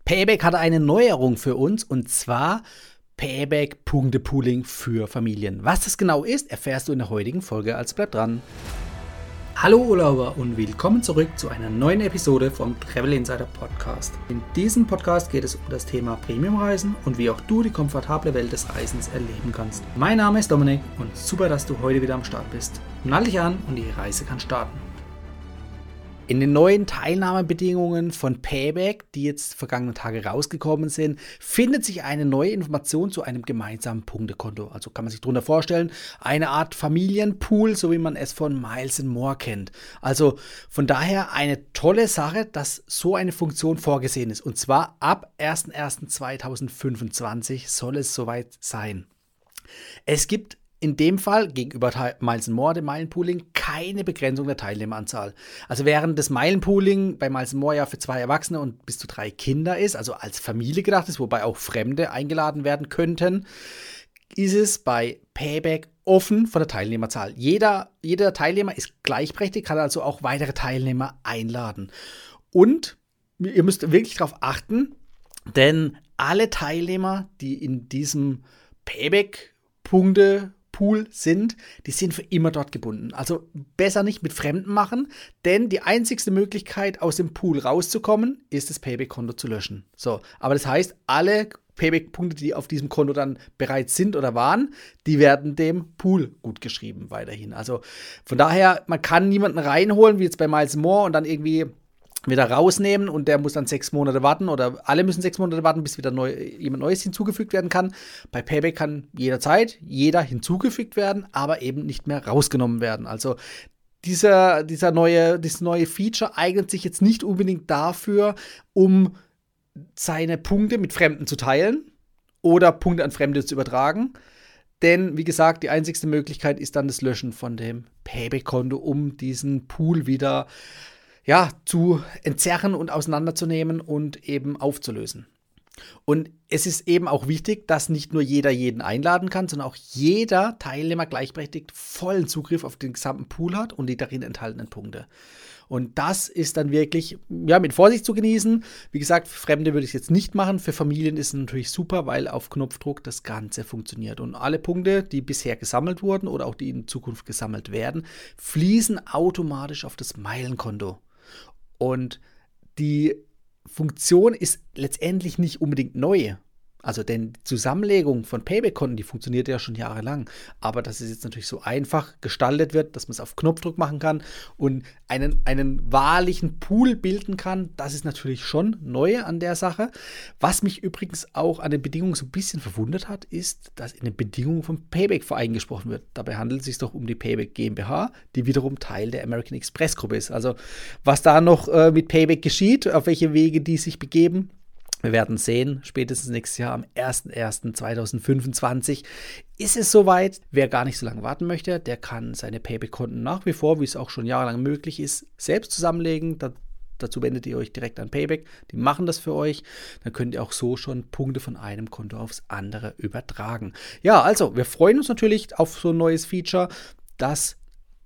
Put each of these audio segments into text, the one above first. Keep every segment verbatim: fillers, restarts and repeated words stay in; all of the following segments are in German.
Payback hat eine Neuerung für uns und zwar Payback-Punkte-Pooling für Familien. Was das genau ist, erfährst du in der heutigen Folge, also bleib dran. Hallo Urlauber und willkommen zurück zu einer neuen Episode vom Travel Insider Podcast. In diesem Podcast geht es um das Thema Premiumreisen und wie auch du die komfortable Welt des Reisens erleben kannst. Mein Name ist Dominik und super, dass du heute wieder am Start bist. Nall dich an und die Reise kann starten. In den neuen Teilnahmebedingungen von Payback, die jetzt vergangene Tage rausgekommen sind, findet sich eine neue Information zu einem gemeinsamen Punktekonto. Also kann man sich darunter vorstellen, eine Art Familienpool, so wie man es von Miles and More kennt. Also von daher eine tolle Sache, dass so eine Funktion vorgesehen ist. Und zwar ab erster erster zweitausendfünfundzwanzig soll es soweit sein. Es gibt in dem Fall gegenüber Miles and More, dem Meilenpooling, keine Begrenzung der Teilnehmeranzahl. Also während das Meilenpooling bei Miles and More ja für zwei Erwachsene und bis zu drei Kinder ist, also als Familie gedacht ist, wobei auch Fremde eingeladen werden könnten, ist es bei Payback offen von der Teilnehmerzahl. Jeder, jeder Teilnehmer ist gleichberechtigt, kann also auch weitere Teilnehmer einladen. Und ihr müsst wirklich darauf achten, denn alle Teilnehmer, die in diesem Payback-Punkte Pool sind, die sind für immer dort gebunden. Also besser nicht mit Fremden machen, denn die einzigste Möglichkeit, aus dem Pool rauszukommen, ist das Payback-Konto zu löschen. So, aber das heißt, alle Payback-Punkte, die auf diesem Konto dann bereits sind oder waren, die werden dem Pool gut geschrieben weiterhin. Also von daher, man kann niemanden reinholen, wie jetzt bei Miles and More und dann irgendwie wieder rausnehmen und der muss dann sechs Monate warten oder alle müssen sechs Monate warten, bis wieder neu, jemand Neues hinzugefügt werden kann. Bei Payback kann jederzeit jeder hinzugefügt werden, aber eben nicht mehr rausgenommen werden. Also dieser, dieser neue, dieses neue Feature eignet sich jetzt nicht unbedingt dafür, um seine Punkte mit Fremden zu teilen oder Punkte an Fremde zu übertragen. Denn, wie gesagt, die einzigste Möglichkeit ist dann das Löschen von dem Payback-Konto, um diesen Pool wieder ja, zu entzerren und auseinanderzunehmen und eben aufzulösen. Und es ist eben auch wichtig, dass nicht nur jeder jeden einladen kann, sondern auch jeder Teilnehmer gleichberechtigt vollen Zugriff auf den gesamten Pool hat und die darin enthaltenen Punkte. Und das ist dann wirklich ja, mit Vorsicht zu genießen. Wie gesagt, für Fremde würde ich es jetzt nicht machen. Für Familien ist es natürlich super, weil auf Knopfdruck das Ganze funktioniert. Und alle Punkte, die bisher gesammelt wurden oder auch die in Zukunft gesammelt werden, fließen automatisch auf das Meilenkonto. Und die Funktion ist letztendlich nicht unbedingt neu. Also denn die Zusammenlegung von Payback-Konten, die funktioniert ja schon jahrelang. Aber dass es jetzt natürlich so einfach gestaltet wird, dass man es auf Knopfdruck machen kann und einen, einen wahrlichen Pool bilden kann, das ist natürlich schon neu an der Sache. Was mich übrigens auch an den Bedingungen so ein bisschen verwundert hat, ist, dass in den Bedingungen vom Payback-Verein gesprochen wird. Dabei handelt es sich doch um die Payback GmbH, die wiederum Teil der American Express-Gruppe ist. Also was da noch äh, mit Payback geschieht, auf welche Wege die sich begeben, wir werden sehen, spätestens nächstes Jahr am erster erster zweitausendfünfundzwanzig ist es soweit. Wer gar nicht so lange warten möchte, der kann seine Payback-Konten nach wie vor, wie es auch schon jahrelang möglich ist, selbst zusammenlegen. Da, dazu wendet ihr euch direkt an Payback. Die machen das für euch. Dann könnt ihr auch so schon Punkte von einem Konto aufs andere übertragen. Ja, also wir freuen uns natürlich auf so ein neues Feature, das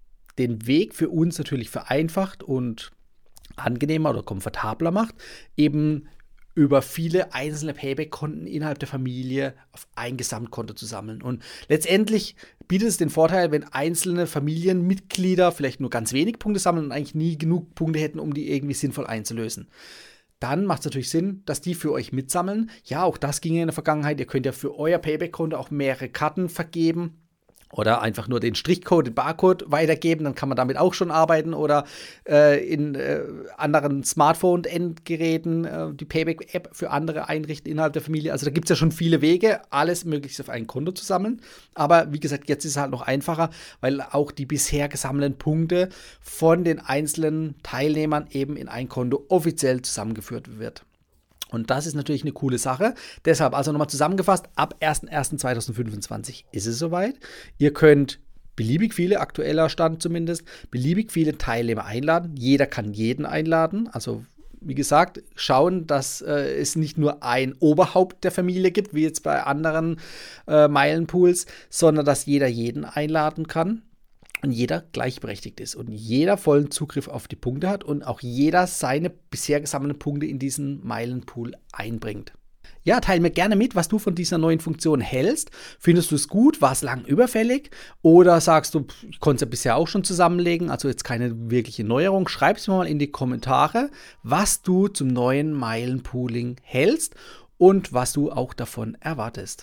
den Weg für uns natürlich vereinfacht und angenehmer oder komfortabler macht. Eben über viele einzelne Payback-Konten innerhalb der Familie auf ein Gesamtkonto zu sammeln. Und letztendlich bietet es den Vorteil, wenn einzelne Familienmitglieder vielleicht nur ganz wenig Punkte sammeln und eigentlich nie genug Punkte hätten, um die irgendwie sinnvoll einzulösen. Dann macht es natürlich Sinn, dass die für euch mitsammeln. Ja, auch das ging in der Vergangenheit. Ihr könnt ja für euer Payback-Konto auch mehrere Karten vergeben. Oder einfach nur den Strichcode, den Barcode weitergeben, dann kann man damit auch schon arbeiten. Oder äh, in äh, anderen Smartphone-Endgeräten äh, die Payback-App für andere einrichten innerhalb der Familie. Also da gibt es ja schon viele Wege, alles möglichst auf ein Konto zu sammeln. Aber wie gesagt, jetzt ist es halt noch einfacher, weil auch die bisher gesammelten Punkte von den einzelnen Teilnehmern eben in ein Konto offiziell zusammengeführt wird. Und das ist natürlich eine coole Sache. Deshalb also nochmal zusammengefasst, ab erster erster zweitausendfünfundzwanzig ist es soweit. Ihr könnt beliebig viele, aktueller Stand zumindest, beliebig viele Teilnehmer einladen. Jeder kann jeden einladen. Also wie gesagt, schauen, dass äh, es nicht nur ein Oberhaupt der Familie gibt, wie jetzt bei anderen äh, Meilenpools, sondern dass jeder jeden einladen kann. und jeder gleichberechtigt ist und jeder vollen Zugriff auf die Punkte hat und auch jeder seine bisher gesammelten Punkte in diesen Meilenpool einbringt. Ja, teile mir gerne mit, was du von dieser neuen Funktion hältst. Findest du es gut? War es lang überfällig? Oder sagst du, ich konnte es ja bisher auch schon zusammenlegen, also jetzt keine wirkliche Neuerung? Schreib es mir mal in die Kommentare, was du zum neuen Meilenpooling hältst und was du auch davon erwartest.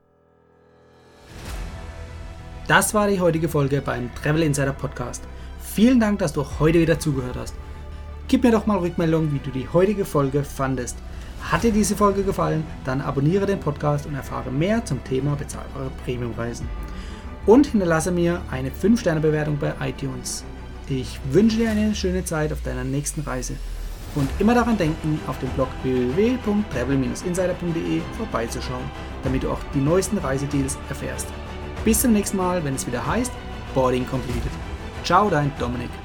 Das war die heutige Folge beim Travel Insider Podcast. Vielen Dank, dass du auch heute wieder zugehört hast. Gib mir doch mal Rückmeldung, wie du die heutige Folge fandest. Hat dir diese Folge gefallen, dann abonniere den Podcast und erfahre mehr zum Thema bezahlbare Premiumreisen. Und hinterlasse mir eine fünf Sterne Bewertung bei iTunes. Ich wünsche dir eine schöne Zeit auf deiner nächsten Reise. Und immer daran denken, auf dem Blog w w w punkt travel Bindestrich insider punkt de vorbeizuschauen, damit du auch die neuesten Reisedeals erfährst. Bis zum nächsten Mal, wenn es wieder heißt Boarding Completed. Ciao, dein Dominik.